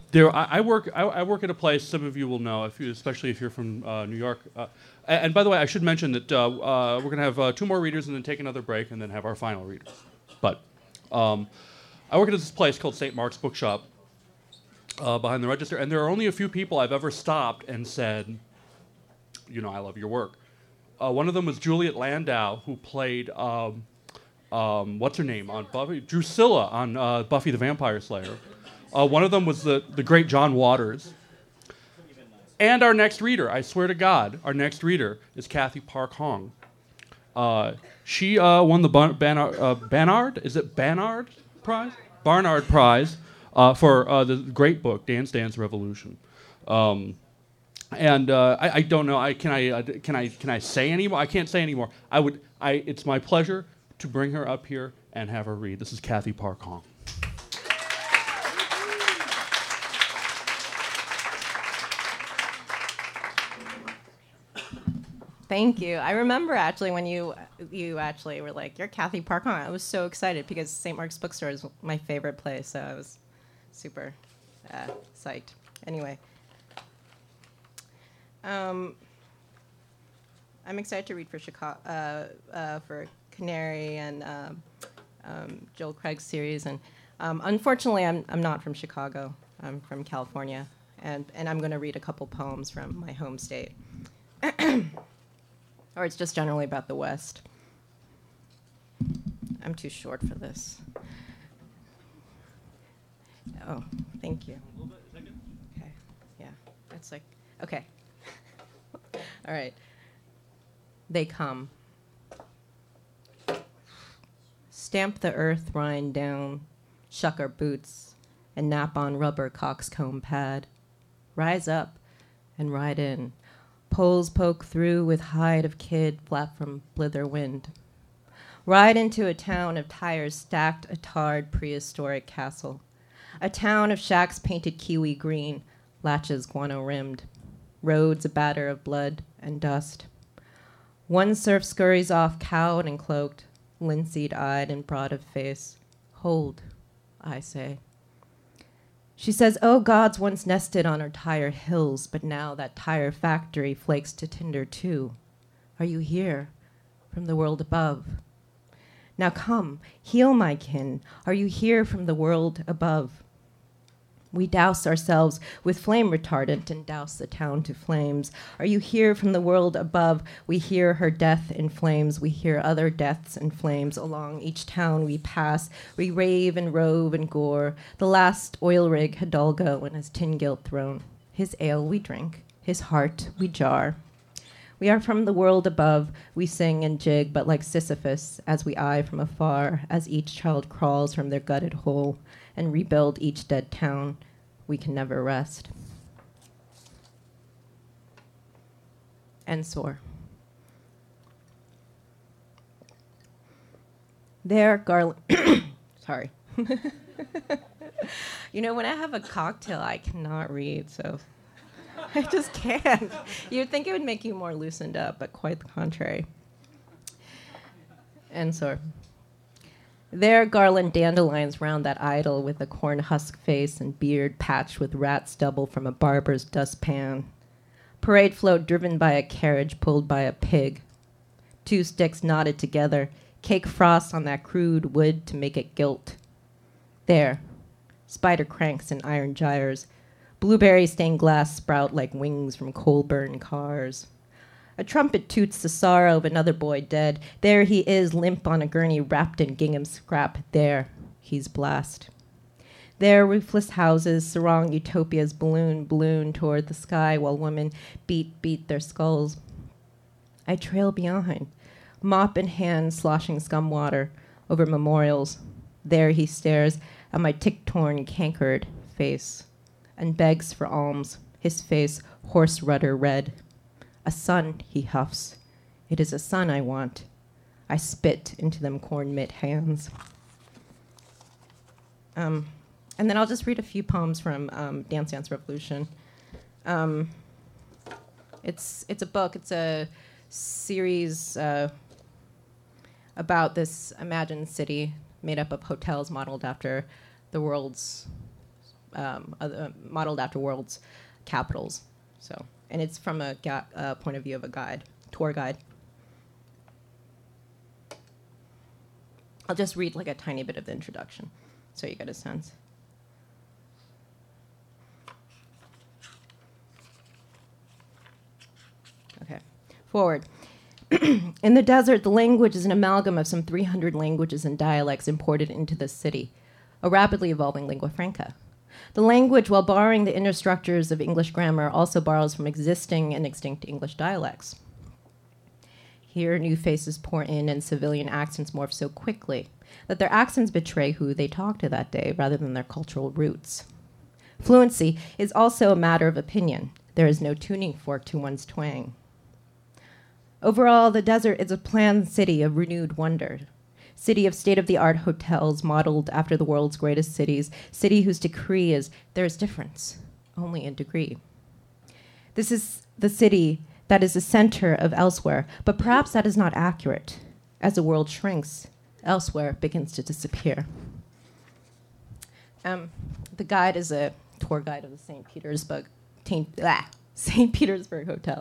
I work at a place some of you will know, especially if you're from New York. And by the way, I should mention that we're going to have 2 more readers and then take another break and then have our final readers. But I work at this place called St. Mark's Bookshop behind the register, and there are only a few people I've ever stopped and said, I love your work. One of them was Juliet Landau, who played what's her name on Buffy? Drusilla on Buffy the Vampire Slayer. One of them was the great John Waters. And our next reader, I swear to God, our next reader is Cathy Park Hong. She won the Barnard Prize? Barnard Prize for the great book, Dance Dance Revolution. And I don't know. Can I say any more? I can't say any more. It's my pleasure to bring her up here and have her read. This is Cathy Park Hong. Thank you. I remember actually when you actually were like, "You're Cathy Park Hong." I was so excited because St. Mark's Bookstore is my favorite place, so I was super psyched. Anyway. I'm excited to read for Chicago, for Canary and Joel Craig's series, and unfortunately, I'm not from Chicago. I'm from California, and I'm going to read a couple poems from my home state, or it's just generally about the West. I'm too short for this. Oh, thank you. A little bit, is that good? Okay, yeah, that's like okay. All right. They come. Stamp the earth rind down, shuck our boots, and nap on rubber coxcomb pad. Rise up and ride in. Poles poke through with hide of kid flap from blither wind. Ride into a town of tires stacked a tarred prehistoric castle. A town of shacks painted kiwi green, latches guano rimmed. Roads a batter of blood and dust. One serf scurries off cowed and cloaked, linseed-eyed and broad of face. Hold, I say. She says, oh, gods once nested on our tire hills, but now that tire factory flakes to tinder too. Are you here from the world above? Now come, heal my kin. Are you here from the world above? We douse ourselves with flame retardant and douse the town to flames. Are you here from the world above? We hear her death in flames. We hear other deaths in flames. Along each town we pass, we rave and rove and gore. The last oil rig Hidalgo in his tin gilt throne. His ale we drink, his heart we jar. We are from the world above. We sing and jig, but like Sisyphus, as we eye from afar, as each child crawls from their gutted hole and rebuild each dead town, we can never rest. Ensor. There, Garland. Sorry. When I have a cocktail, I cannot read, so I just can't. You'd think it would make you more loosened up, but quite the contrary. Ensor. There garland dandelions round that idol with a corn husk face and beard patched with rat stubble from a barber's dustpan. Parade float driven by a carriage pulled by a pig. 2 sticks knotted together, cake frost on that crude wood to make it gilt. There, spider cranks and iron gyres, blueberry stained glass sprout like wings from coal-burned cars. A trumpet toots the sorrow of another boy dead. There he is, limp on a gurney wrapped in gingham scrap. There, he's blast. There, roofless houses surround utopia's balloon toward the sky while women beat their skulls. I trail behind, mop in hand sloshing scum water over memorials. There he stares at my tick-torn, cankered face and begs for alms, his face horse rudder red. A son, he huffs. It is a son I want. I spit into them corn mitt hands. And then I'll just read a few poems from Dance Dance Revolution. It's a book. It's a series about this imagined city made up of hotels modeled after the world's modeled after world's capitals. So, and it's from a point of view of a guide, tour guide. I'll just read like a tiny bit of the introduction so you get a sense. Okay, forward. In the desert, the language is an amalgam of some 300 languages and dialects imported into the city, a rapidly evolving lingua franca. The language, while borrowing the inner structures of English grammar, also borrows from existing and extinct English dialects. Here, new faces pour in and civilian accents morph so quickly that their accents betray who they talk to that day rather than their cultural roots. Fluency is also a matter of opinion. There is no tuning fork to one's twang. Overall, the desert is a planned city of renewed wonder. City of state-of-the-art hotels modeled after the world's greatest cities. City whose decree is, there is difference, only in degree. This is the city that is the center of elsewhere, but perhaps that is not accurate. As the world shrinks, elsewhere begins to disappear. The guide is a tour guide of the St. Petersburg Hotel.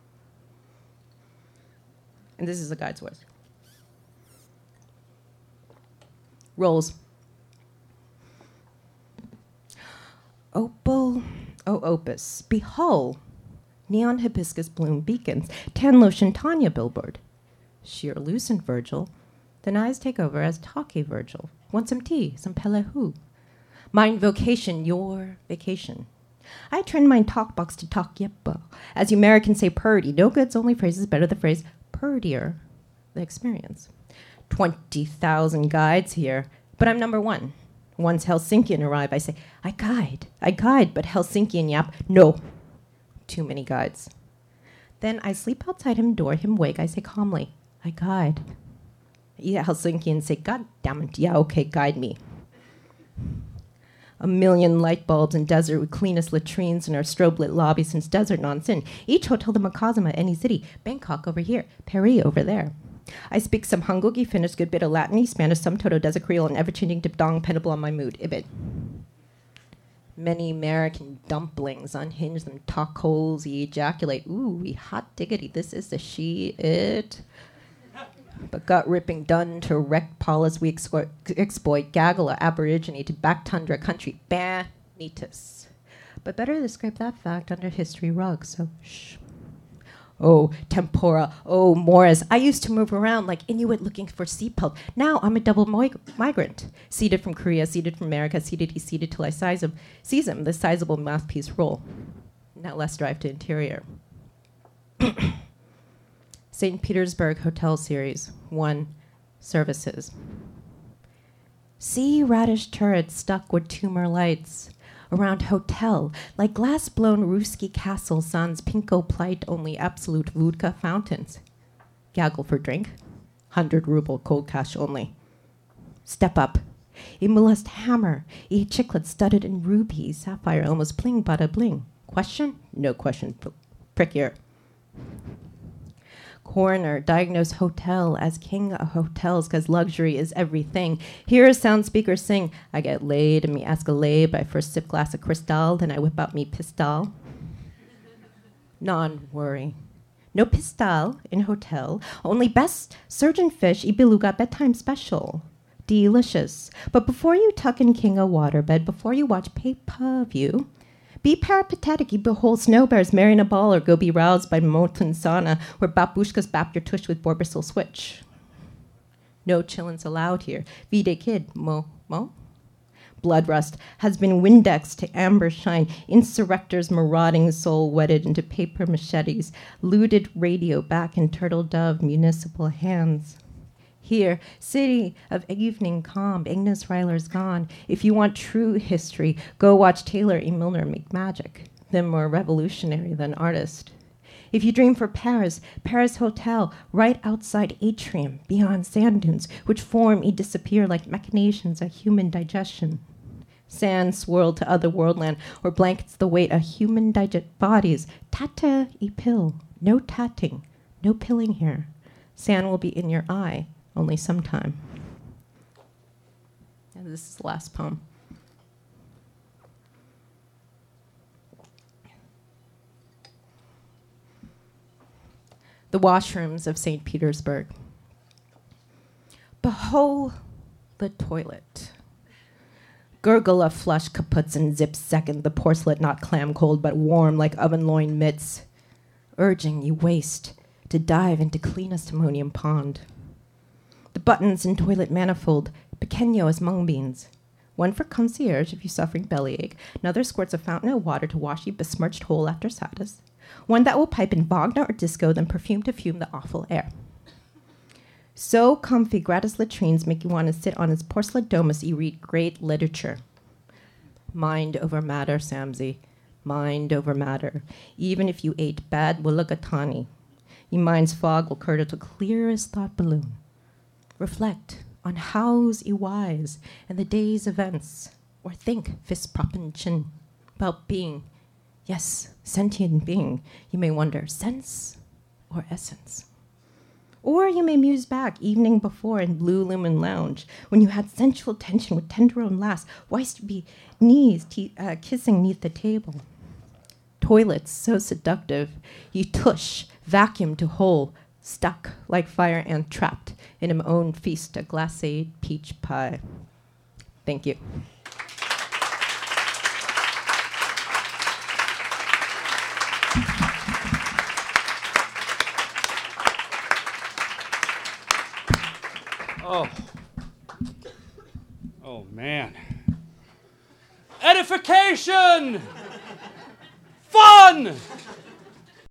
And this is the guide's voice. Rolls. Opal, opus, behold, neon hibiscus bloom beacons, tan lotion Tanya billboard. Sheer lucent Virgil, then eyes take over as talky Virgil. Want some tea, some pelehu. Mine vocation, your vacation. I trend mine talk box to talk yeppo. As you Americans say purdy, no goods, only phrases, better the phrase purdier, the experience. 20,000 guides here, but I'm number one. Once Helsinkian arrive, I say, I guide, but Helsinkian yap, no. Too many guides. Then I sleep outside him door, him wake, I say calmly, I guide. Yeah, Helsinkian say, God damn it, yeah, okay, guide me. A million light bulbs in desert with cleanest latrines in our strobe-lit lobby since desert non-sin. Each hotel the Macazama, any city. Bangkok over here, Paris over there. I speak some Hangul, Finnish, good bit of Latin, Spanish, some Toto, Desert Creole, and ever-changing dipdong, penable on my mood, ibit. Many American dumplings unhinge them, talk holes, ejaculate. Ooh, we hot diggity, this is the she-it. But gut-ripping done to wreck polis we exploit, gaggle aborigine to back tundra country, banitas. But better to scrape that fact under history rug, so shh. Oh, tempura, oh, Morris. I used to move around like Inuit looking for sea pulp. Now I'm a double migrant. Seeded from Korea, seeded from America, seeded till I seize him, the sizable mouthpiece roll. Now let's drive to interior. St. Petersburg Hotel Series 1, Services. See radish turrets stuck with tumor lights around hotel, like glass-blown Ruski castle sans pinko plight, only absolute vodka fountains. Gaggle for drink, 100 ruble cold cash only. Step up. A molest hammer, a chiclet studded in ruby, sapphire, almost bling, bada bling. Question? No question. Prick ear. Coroner, diagnose hotel as king of hotels because luxury is everything. Hear a sound speaker sing, I get laid and me escalade, but I first sip glass of Cristal, then I whip out me pistol. Non-worry. No pistol in hotel, only best surgeon fish, beluga bedtime special. Delicious. But before you tuck in king of waterbed, before you watch pay-per-view, be peripatetic, you behold snow bears marrying a ball, or go be roused by molten sauna, where babushkas bap your tush with Borbisol switch. No chillins allowed here. Vide kid, mo? Blood rust has been Windexed to amber shine, insurrectors marauding soul wedded into paper machetes, looted radio back in turtle dove municipal hands. Here, city of evening calm, Ignis Ryler's gone. If you want true history, go watch Taylor E. Milner make magic. Then more revolutionary than artist. If you dream for Paris, Paris Hotel, right outside atrium, beyond sand dunes, which form and disappear like machinations of human digestion. Sand swirled to other worldland, or blankets the weight of human bodies. Tata e pill, no tatting, no pilling here. Sand will be in your eye. Only sometime. And this is the last poem. The washrooms of St. Petersburg. Behold the toilet. Gurgle of flush kaputs and zips second, the porcelet not clam cold but warm like oven loin mitts, urging you waste to dive into cleanest ammonium pond. The buttons in toilet manifold, pequeño as mung beans. One for concierge if you're suffering bellyache, another squirts of fountain of water to wash you besmirched whole after sadness, one that will pipe in Wagner or disco, then perfume to fume the awful air. So comfy, gratis latrines make you want to sit on his porcelain domus you read great literature. Mind over matter, Samsey. Mind over matter. Even if you ate bad mulligatawny, your mind's fog will curdle to clearest thought balloon. Reflect on how's you wise and the day's events, or think, fist proppin' chin, about being, yes, sentient being. You may wonder, sense or essence? Or you may muse back evening before in Blue Lumen Lounge, when you had sensual tension with tenderone lass, whilst you be knees kissing neath the table. Toilets so seductive, you tush, vacuum to hole, stuck like fire ant trapped in him own feast, a glacé peach pie. Thank you. Oh man. Edification! Fun!